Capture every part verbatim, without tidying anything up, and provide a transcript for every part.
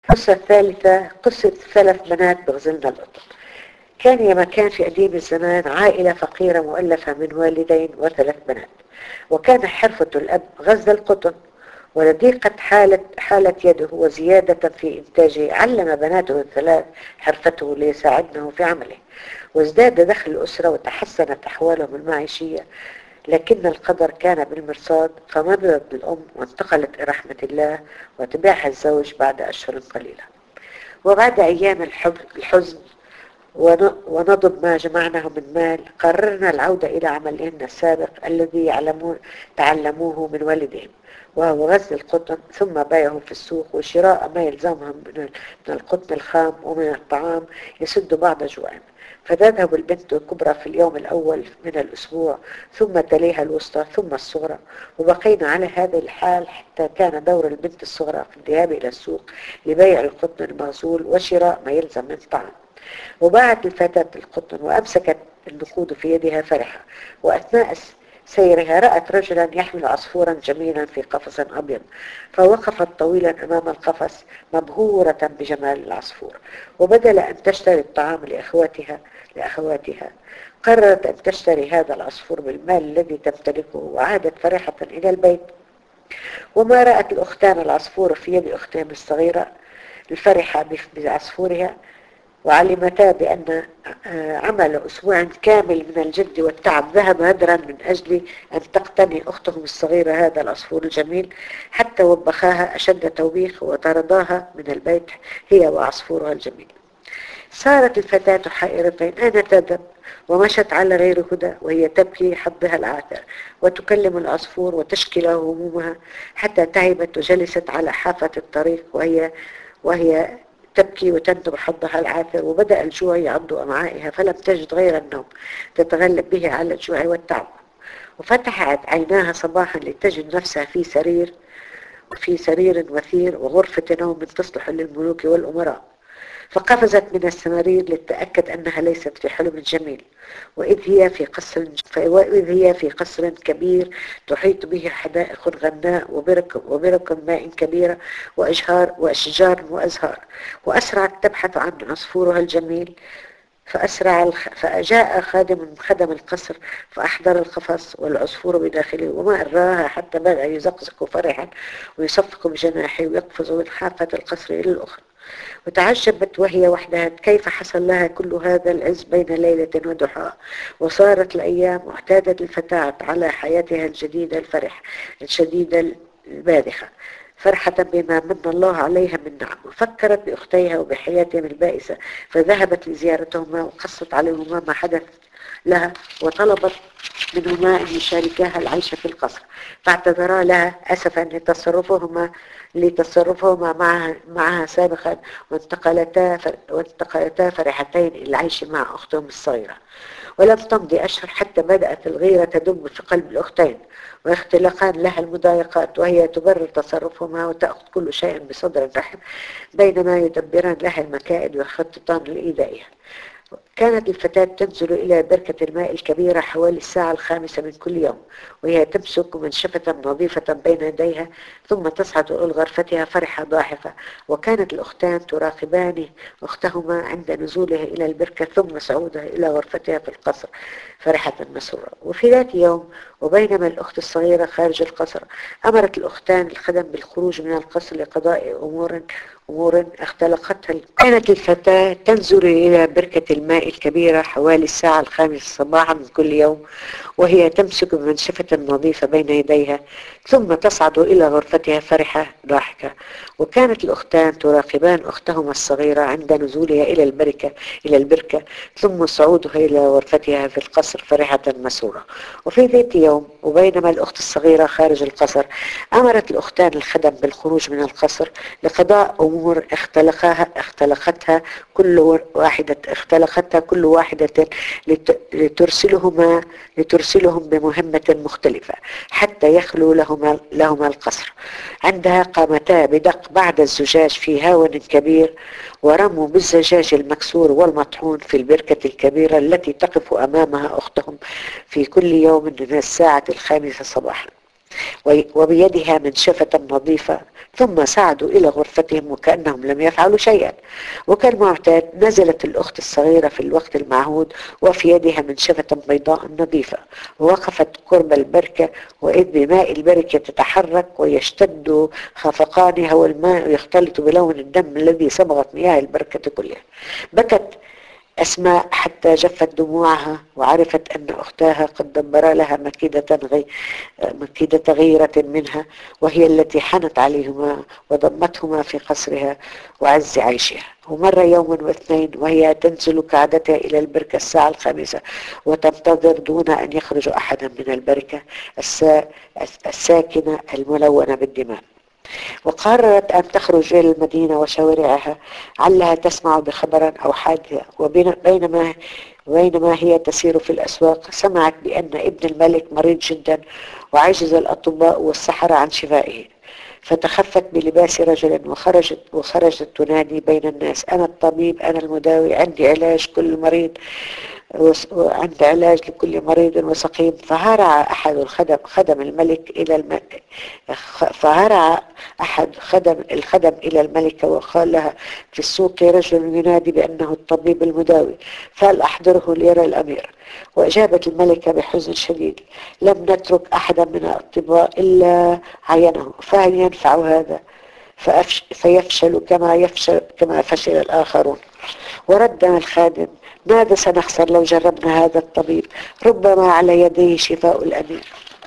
القصة الثالثة قصة ثلاث بنات بغزلنا القطن. كان يا مكان في قديم الزمان عائلة فقيرة مؤلفة من والدين وثلاث بنات، وكان حرفة الأب غزل القطن، ولضيقة حالة, حالة يده وزيادة في إنتاجه علم بناته الثلاث حرفته ليساعدنه في عمله، وازداد دخل الأسرة وتحسنت أحوالهم المعيشية. لكن القدر كان بالمرصاد، فمرضت الأم وانتقلت إلى رحمة الله، وتبعها الزوج بعد أشهر قليلة. وبعد أيام الحزن ونضب ما جمعناه من مال، قررنا العودة إلى عملهن السابق الذي يعلمون تعلموه من والدهم، وهو غزل القطن، ثم بيعه في السوق وشراء ما يلزمهم من القطن الخام ومن الطعام يسد بعض جوعهم. فتذهب البنت الكبرى في اليوم الأول من الأسبوع، ثم تليها الوسطى، ثم الصغرى، وبقينا على هذا الحال حتى كان دور البنت الصغرى في الذهاب إلى السوق لبيع القطن المغزول وشراء ما يلزم من الطعام. وباعت الفتاة القطن وأمسكت النقود في يدها فرحة، وأثناء سيرها رأت رجلا يحمل عصفورا جميلا في قفص أبيض، فوقفت طويلا أمام القفص مبهورة بجمال العصفور. وبدل أن تشتري الطعام لأخواتها لأخواتها قررت أن تشتري هذا العصفور بالمال الذي تمتلكه، وعادت فرحة إلى البيت. وما رأت الأختان العصفور في يد أختهم الصغيرة الفرحة بعصفورها، وعلمتا بأن عمل أسبوع كامل من الجد والتعب ذهب هدرا من أجل أن تقتني أختهم الصغيرة هذا العصفور الجميل، حتى وبخاها أشد توبيخ وطرداها من البيت هي وعصفورها الجميل. صارت الفتاة حائرتين أين تذهب، ومشت على غير هدى وهي تبكي حظها العاثر، وتكلم العصفور وتشكي له همومها، حتى تعبت وجلست على حافة الطريق وهي وهي تبكي وتندب حظها العاثر. وبدأ الجوع يعض أمعائها، فلم تجد غير النوم تتغلب به على الجوع والتعب. وفتحت عيناها صباحا لتجد نفسها في سرير في سرير وثير وغرفة نوم تصلح للملوك والأمراء، فقفزت من السرير لتتأكد أنها ليست في حلم جميل، وإذ هي في قصر وإذ هي في قصر كبير تحيط به حدائق غناء وبرك وبرك ماء كبيرة وأشجار وأشجار وأزهار. وأسرعت تبحث عن عصفورها الجميل، فأسرع الخ... فأجاء خادم من خدم القصر فأحضر القفص والعصفور بداخله، وما أراها حتى بدأ يزقزق فرحا ويصفق بجناحه ويقفز من حافة القصر إلى الأخرى. وتعجبت وهي وحدها كيف حصل لها كل هذا العز بين ليلة وضحاها. وصارت الأيام واعتادت الفتاة على حياتها الجديدة الفرح الشديدة الباذخة، فرحة بما من الله عليها من نعم. وفكرت بأختيها وبحياتهم البائسة، فذهبت لزيارتهما وقصت عليهما ما حدث لها، وطلبت منهما أن يشاركاها العيش في القصر، فاعتذرا لها أسفا لتصرفهما لتصرفهما معها, معها سابقا، وانتقلتا وانتقلتا فرحتين إلى العيش مع أختهم الصغيرة. ولم تمضي أشهر حتى بدأت الغيرة تدب في قلب الأختين، واختلقان لها المضايقات، وهي تبرر تصرفهما وتأخذ كل شيء بصدر رحب، بينما يدبران لها المكائد ويخططان لإيذائها. كانت الفتاة تنزل إلى بركة الماء الكبيرة حوالي الساعة الخامسة من كل يوم، وهي تمسك منشفة نظيفة بين يديها، ثم تصعد إلى غرفتها فرحة ضاحكة. وكانت الأختان تراقبان أختهما عند نزولها إلى البركة ثم صعودها إلى غرفتها في القصر فرحة مسرورة. وفي ذات يوم وبينما الأخت الصغيرة خارج القصر، أمرت الأختان الخدم بالخروج من القصر لقضاء أمور أمور اختلقتها. كانت الفتاة تنزل إلى بركة الماء الكبيرة حوالي الساعة الخامسة صباحا من كل يوم، وهي تمسك بمنشفة نظيفة بين يديها، ثم تصعد إلى غرفتها فرحة ضاحكة. وكانت الأختان تراقبان أختهما الصغيرة عند نزولها إلى البركة إلى البركة ثم صعودها إلى غرفتها في القصر فرحة مسرورة. وفي ذات يوم وبينما الأخت الصغيرة خارج القصر، أمرت الأختان الخدم بالخروج من القصر لقضاء أمور اختلقها اختلقتها كل واحدة اختلقتها كل واحدة لترسلهما لترسلهم بمهمة مختلفة حتى يخلو لهما لهما القصر. عندها قامتا بدق بعد الزجاج في هاون كبير، ورموا بالزجاج المكسور والمطحون في البركة الكبيرة التي تقف أمامها أختهم في كل يوم من الساعة الخامسة صباحا. وبيدها منشفة نظيفة، ثم صعدوا إلى غرفتهم وكأنهم لم يفعلوا شيئا. وكالمعتاد نزلت الأخت الصغيرة في الوقت المعهود وفي يدها منشفة بيضاء نظيفة، ووقفت قرب البركة، وإذ بماء البركة تتحرك ويشتد خفقانها، والماء يختلط بلون الدم الذي صبغت مياه البركة كلها. بكت أسماء حتى جفت دموعها، وعرفت أن أختها قد دبر لها مكيدة غي... مكيدة غيرة منها، وهي التي حنت عليهما وضمتهما في قصرها وعز عيشها. ومر يوم واثنين وهي تنزل كعادتها إلى البركة الساعة الخامسة، وتنتظر دون أن يخرج أحدا من البركة السا... الساكنة الملونة بالدماء. وقررت أن تخرج إلى المدينة وشوارعها علها تسمع بخبر أو حادثة. وبينما بينما هي تسير في الأسواق سمعت بأن ابن الملك مريض جدا، وعجز الأطباء والسحرة عن شفائه، فتخفت بلباس رجل وخرجت وخرجت تنادي بين الناس: أنا الطبيب، أنا المداوي، عندي علاج كل مريض وعند علاج لكل مريض وسقيم. فهرع أحد الخدم خدم الملك إلى الم... فهرع أحد خدم الخدم إلى الملكة وقال لها: في السوق رجل ينادي بأنه الطبيب المداوي، فلأحضره ليرى الأمير. وأجابت الملكة بحزن شديد: لم نترك أحدا من الأطباء إلا عينه، فهل ينفع هذا؟ فيفشل كما يفشل كما فشل الآخرون. ورد الخادم: ماذا سنخسر لو جربنا هذا الطبيب؟ ربما على يديه شفاء الأمير.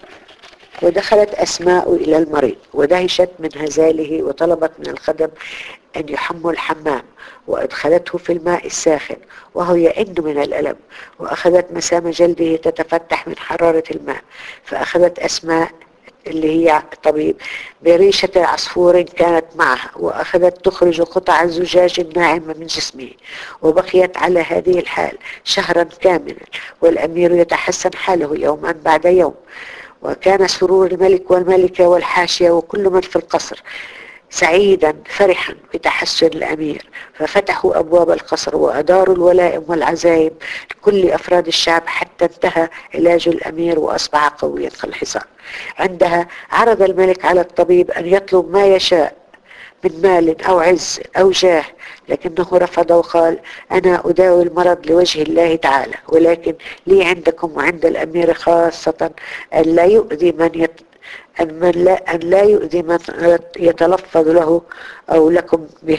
ودخلت أسماء إلى المريض ودهشت من هزاله، وطلبت من الخدم أن يحموا الحمام، وأدخلته في الماء الساخن وهو يئن من الألم، وأخذت مسام جلده تتفتح من حرارة الماء. فأخذت أسماء اللي هي طبيب بريشة عصفور كانت معها، وأخذت تخرج قطع زجاج ناعمة من جسمه، وبقيت على هذه الحال شهرا كاملا، والأمير يتحسن حاله يوما بعد يوم. وكان سرور الملك والملكة والحاشية وكل من في القصر سعيدا فرحا بتحسن الأمير، ففتحوا أبواب القصر وأداروا الولائم والعزائم لكل أفراد الشعب حتى انتهى علاج الأمير وأصبح قويا كالحصان. عندها عرض الملك على الطبيب أن يطلب ما يشاء من مال أو عز أو جاه، لكنه رفض وقال: أنا أداوي المرض لوجه الله تعالى، ولكن لي عندكم وعند الأمير خاصة أن لا يؤذي من يت... أن, من لا... أن لا يؤذي من يتلفظ له أو لكم به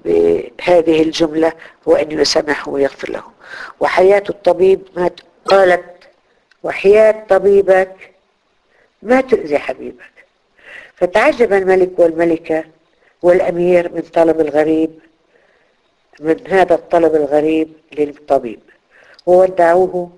بهذه الجملة، وأن يسامحه ويغفر له. وحياة الطبيب ما ت... قالت: وحياة طبيبك ما تؤذي حبيبك. فتعجب الملك والملكة والأمير من طلب الغريب من هذا الطلب الغريب للطبيب، وودعوه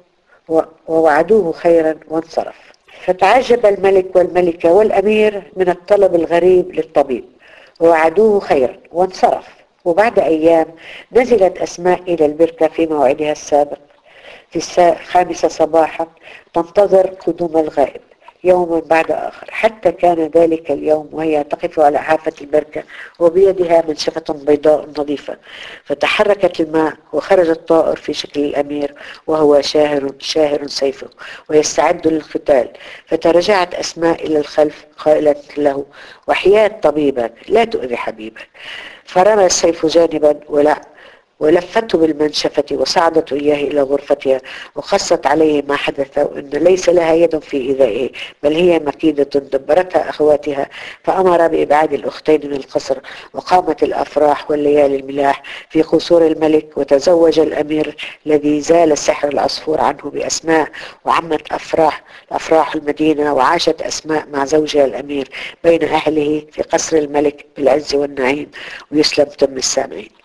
ووعدوه خيرا وانصرف. فتعجب الملك والملكة والأمير من الطلب الغريب للطبيب، ووعدوه خيرا وانصرف. وبعد أيام نزلت أسماء إلى البركة في موعدها السابق في الساعة الخامسة صباحا، تنتظر قدوم الغائب يوما بعد آخر، حتى كان ذلك اليوم وهي تقف على حافة البركة وبيدها منشفة بيضاء نظيفة. فتحركت الماء وخرج الطائر في شكل الأمير وهو شاهر شاهر سيفه ويستعد للقتال. فترجعت أسماء إلى الخلف قائلة له: وحياة طبيبك لا تؤذي حبيبك. فرمى السيف جانبا ولا ولفته بالمنشفة وصعدت إياه إلى غرفتها، وقصت عليه ما حدث، وأن ليس لها يد في إيذائه، بل هي مكيدة دبرتها أخواتها. فأمر بإبعاد الأختين من القصر، وقامت الأفراح والليالي الملاح في قصور الملك. وتزوج الأمير الذي زال سحر العصفور عنه بأسماء، وعمت أفراح أفراح المدينة. وعاشت أسماء مع زوجها الأمير بين أهله في قصر الملك بالعز والنعيم. ويسلم تم السامعين.